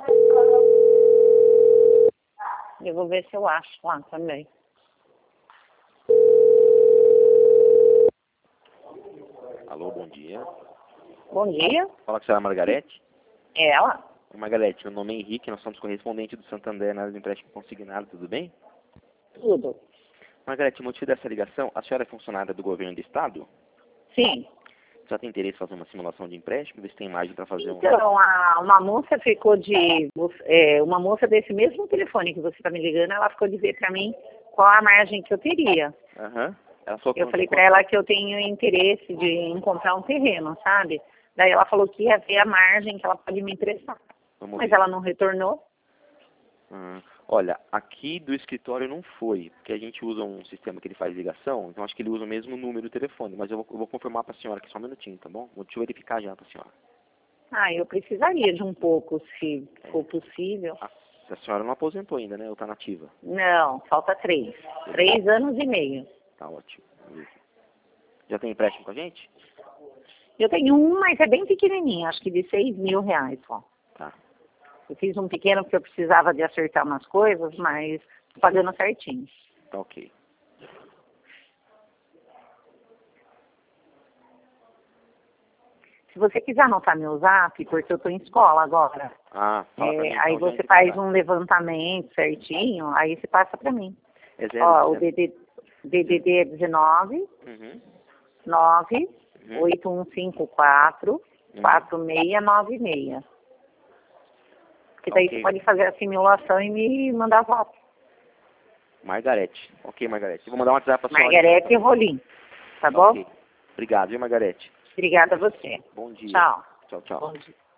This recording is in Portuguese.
Eu vou ver se eu acho lá também. Alô, bom dia. Bom dia. Fala com a senhora Margarete. É ela? Margarete, meu nome é Henrique, nós somos correspondentes do Santander na área do empréstimo consignado, tudo bem? Tudo. Margarete, o motivo dessa ligação, a senhora é funcionária do governo do estado? Sim. Já tem interesse em fazer uma simulação de empréstimo? Ver se tem margem para fazer Então, uma moça ficou de... uma moça desse mesmo telefone que você está me ligando, ela ficou de ver para mim qual a margem que eu teria. Aham. Ela falou que Eu não falei tinha para ela que eu tenho interesse em comprar um terreno, sabe? Daí ela falou que ia ver a margem que ela pode me emprestar. Vamos Mas ver. ela não retornou. Olha, aqui do escritório não foi, porque a gente usa um sistema que ele faz ligação, então acho que ele usa o mesmo número do telefone, mas eu vou confirmar para a senhora aqui só um minutinho, tá bom? Deixa eu verificar já para a senhora. Eu precisaria de um pouco, se for possível. A senhora não aposentou ainda, né? Ou tá nativa? Não, falta 3. 3 anos e meio. Tá ótimo. Já tem empréstimo com a gente? Eu tenho um, mas é bem pequenininho, acho que de R$ 6.000 só. Tá. Eu fiz um pequeno porque eu precisava de acertar umas coisas, mas tô pagando certinho. Tá ok. Se você quiser anotar meu zap, porque eu tô em escola agora. Fala pra mim, então, Aí já você entre em faz contato. um levantamento certinho, aí você passa pra mim. É zero, Ó, o zero. DDD é 19 Uhum. 9 Uhum. 8154 4696. Que daí Ok. você pode fazer a simulação e me mandar zap. Margarete. Ok, Margarete. Eu vou mandar um WhatsApp pra senhora. Margarete Rolim. Tá bom? Ok. Obrigado, viu, Margarete? Obrigada a você. Bom dia. Tchau. Tchau, tchau. Bom dia.